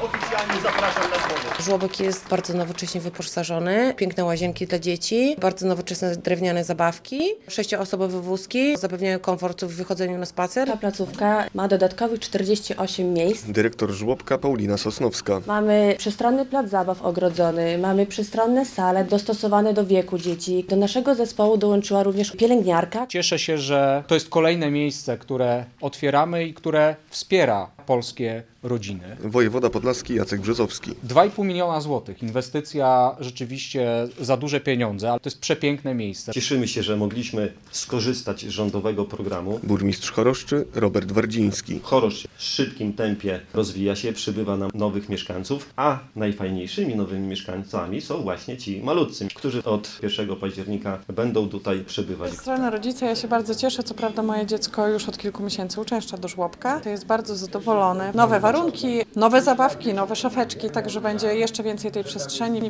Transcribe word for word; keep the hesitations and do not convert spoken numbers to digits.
oficjalnie zapraszam na słowo. Żłobek jest bardzo nowocześnie wyposażony, piękne łazienki dla dzieci, bardzo nowoczesne drewniane zabawki, sześcioosobowe wózki zapewniają komfort w wychodzeniu na spacer. Ta placówka ma dodatkowych czterdzieści osiem miejsc. Dyrektor żłobka Paulina Sosnowska. Mamy przestronny plac zabaw ogrodzony, mamy przestronne sale dostosowane do wieku dzieci. Do naszego zespołu dołączyła również pielęgniarka. Cieszę się, że to jest kolejne miejsce, które otwieramy i które wspiera polskie rodziny. Wojewoda podlaski Jacek Brzozowski. dwa i pół miliona złotych. Inwestycja rzeczywiście za duże pieniądze, ale to jest przepiękne miejsce. Cieszymy się, że mogliśmy skorzystać z rządowego programu. Burmistrz Choroszczy Robert Wardziński. Choroszcz w szybkim tempie rozwija się, przybywa nam nowych mieszkańców, a najfajniejszymi nowymi mieszkańcami są właśnie ci malutcy, którzy od pierwszego października będą tutaj przybywać. Z strony rodzica ja się bardzo cieszę, co prawda moje dziecko już od kilku miesięcy uczęszcza do żłobka. To jest bardzo zadowolony. Nowe warunki, nowe zabawki, nowe szafeczki, także będzie jeszcze więcej tej przestrzeni.